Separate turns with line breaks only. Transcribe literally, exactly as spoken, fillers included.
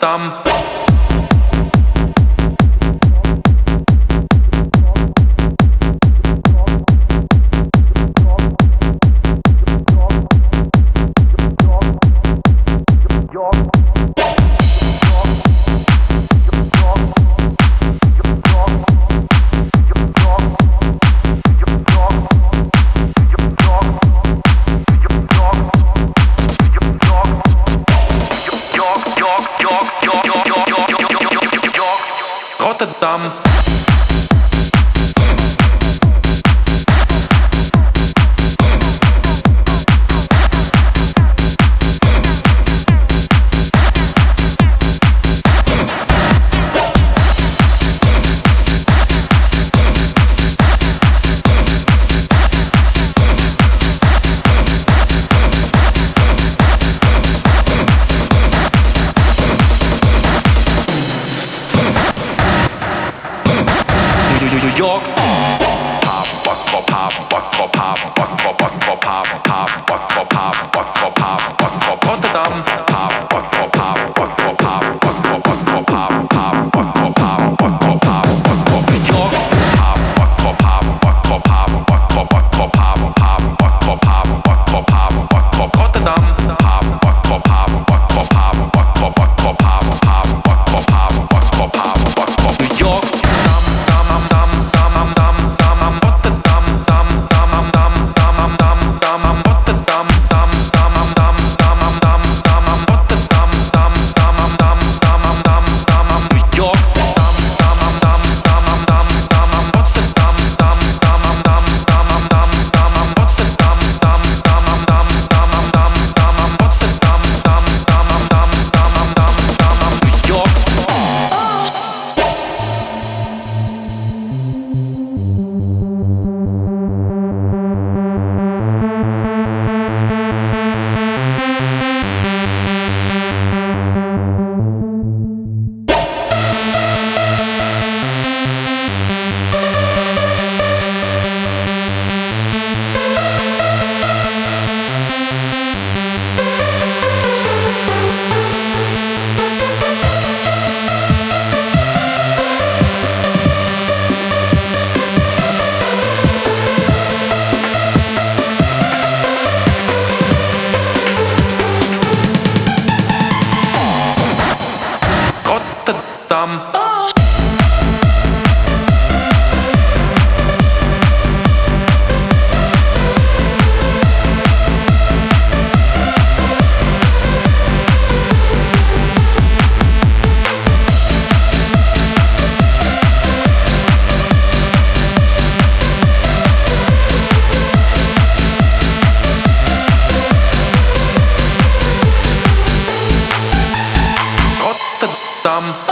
Rotterdam. Rotterdam. New York. Pop, pop, pop, pop, pop, pop, pop, pop, pop, pop, pop, pop, pop, pop, pop, pop, pop, Rotterdam. Pop, pop, pop, pop, pop, pop, pop, pop, pop, pop, pop, pop, pop, pop, New York. Pop, pop, pop, pop, pop, pop, pop, pop, pop, pop, pop, pop, pop, pop, Rotterdam. Pop, pop, pop, pop, pop, pop, pop, pop, pop, pop, pop, pop, New York. Rotterdam. Rotterdam.